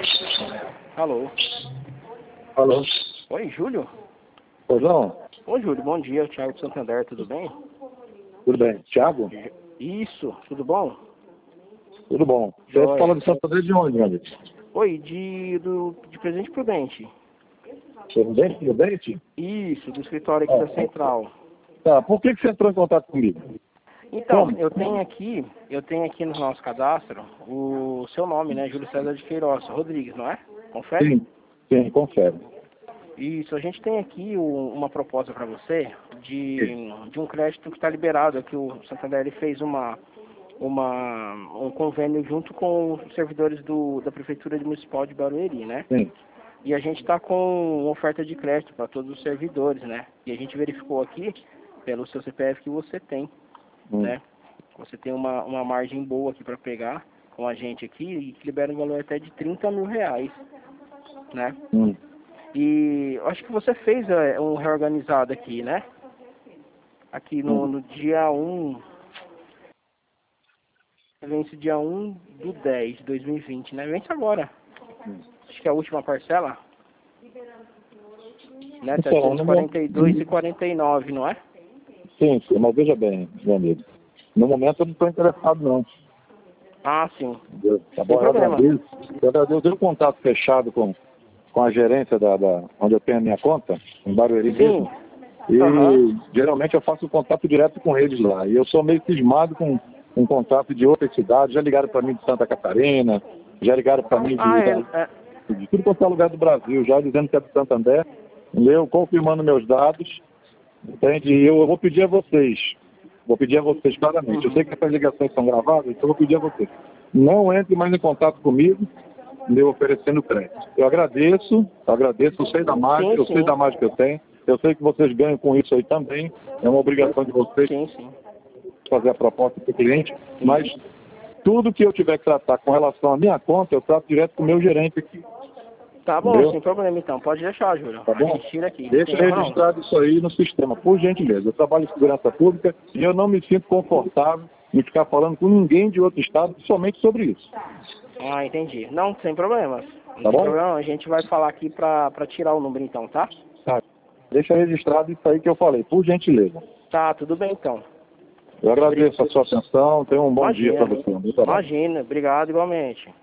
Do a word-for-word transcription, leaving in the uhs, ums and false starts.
Alô? Alô? Oi, Júlio? Oi, João? Oi, Júlio, bom dia. Thiago de Santander, tudo bem? Tudo bem. Thiago? Isso, tudo bom? Tudo bom. Você Joia. fala de Santander de onde, meu amigo? Oi, de, do, de Presidente Prudente. Prudente? Prudente? Isso, do escritório aqui Ah, da Central. Tá, por que, que você entrou em contato comigo? Então, Como? eu tenho aqui, eu tenho aqui no nosso cadastro o seu nome, né? Júlio César de Queiroz Rodrigues, não é? Confere? Sim, sim, confere. Isso, a gente tem aqui o- uma proposta para você de, de um crédito que está liberado. Aqui o Santander ele fez uma, uma, um convênio junto com os servidores do, da Prefeitura Municipal de Barueri, né? Sim. E a gente está com uma oferta de crédito para todos os servidores, né? E a gente verificou aqui, pelo seu C P F, que você tem, Hum. né? Você tem uma, uma margem boa aqui para pegar com a gente aqui e que libera um valor até de trinta mil reais, né? Hum. E eu acho que você fez é, um reorganizado aqui, né? Aqui no, Hum. no dia um, vence dia um do dez de dois mil e vinte, né? Vence agora. Acho que é a última parcela. Né? Então, setecentos e no quarenta e dois e momento- quarenta e nove, não é? Sim, sim, mas veja bem, meu amigo. No momento eu não estou interessado, não. Ah, sim. Entendeu? Tá Sem bom? Eu problema. agradeço. Eu agradeço. Eu tenho um contato fechado com, com a gerência da, da, onde eu tenho a minha conta, em Barueri mesmo. Sim. E Aham. geralmente eu faço contato direto com eles lá. E eu sou meio cismado com um contato de outras cidades. Já ligaram para mim de Santa Catarina, já ligaram para mim Ah, de, é, da- é. de tudo quanto é lugar do Brasil, já dizendo que é de Santander. Eu confirmando meus dados. Entende? E eu, eu vou pedir a vocês, vou pedir a vocês claramente. Eu sei que essas ligações são gravadas, então eu vou pedir a vocês. Não entre mais em contato comigo, me oferecendo crédito. Eu agradeço, eu agradeço, eu sei da margem, Sim, eu sei sim. da margem que eu tenho, eu sei que vocês ganham com isso aí também, é uma obrigação de vocês Sim, sim. fazer a proposta para o cliente, mas tudo que eu tiver que tratar com relação à minha conta, eu trato direto com o meu gerente aqui, Tá bom, entendeu? sem problema então. Pode deixar, Júlio. Tá A bom? gente tira aqui. Deixa Tem erro não. registrado isso aí no sistema, por gentileza. Eu trabalho em segurança pública e eu não me sinto confortável em ficar falando com ninguém de outro estado somente sobre isso. Ah, entendi. Não, sem problemas. Não Tá tem bom? problema. A gente vai falar aqui pra, pra tirar o número então, tá? Tá. Deixa registrado isso aí que eu falei, por gentileza. Tá, tudo bem então. Eu agradeço a sua atenção. Tenha um bom dia para Imagina. você. Um bom trabalho. Imagina. Obrigado igualmente.